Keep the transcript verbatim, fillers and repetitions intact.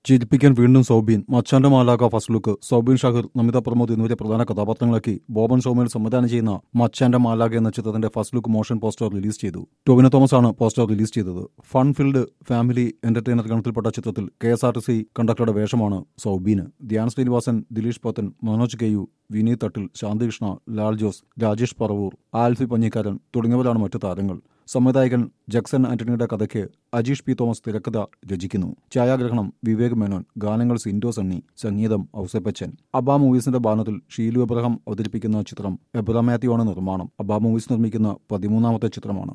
ചിരിപ്പിക്കാൻ വീണ്ടും സൗബീൻ. മച്ചാന്റെ Maalakha first look. Soubin Shahir, Namitha Pramod എന്നിവരെ പ്രധാന കഥാപാത്രങ്ങളാക്കി ബോബൻ സോമേൽ സംവിധാനം ചെയ്യുന്ന മച്ചാന്റെ മാലാക എന്ന ചിത്രത്തിന്റെ first look motion poster release ചെയ്തു. ടൊവിനോ തോമസ് ആണ് പോസ്റ്റർ റിലീസ് ചെയ്തത്. ഫൺ ഫിൽഡ് ഫാമിലി എന്റർടൈനർ ഗണത്തിൽപ്പെട്ട ചിത്രത്തിൽ K S R T C കണ്ടക്ടറുടെ വേഷമാണ് സൗബീന്. ധ്യാൻ ശ്രീനിവാസൻ, ദിലീഷ് പോത്തൻ, മനോജ് കെയു, വിനീത് തട്ടിൽ, ശാന്തികൃഷ്ണ, ലാൽ ജോസ്, രാജേഷ് പറവൂർ, ആൽഫി പഞ്ഞിക്കാരൻ തുടങ്ങിയവരാണ് മറ്റു താരങ്ങൾ. സംവിധായകൻ ജക്സൺ ആന്റണിയുടെ കഥയ്ക്ക് അജീഷ് പി തോമസ് തിരക്കഥ രചിക്കുന്നു. ഛായാഗ്രഹണം വിവേക് മേനോൻ, ഗാനങ്ങൾ സിൻഡോ സണ്ണി, സംഗീതം ഔസേപ്പച്ചൻ. അബ മൂവീസിന്റെ ബാനറിൽ ഷീലു എബ്രഹാം അവതരിപ്പിക്കുന്ന ചിത്രം എബ്ര മാത്യു ആണ് നിർമ്മാണം. അബ മൂവീസ് നിർമ്മിക്കുന്ന പതിമൂന്നാമത്തെ ചിത്രമാണ്.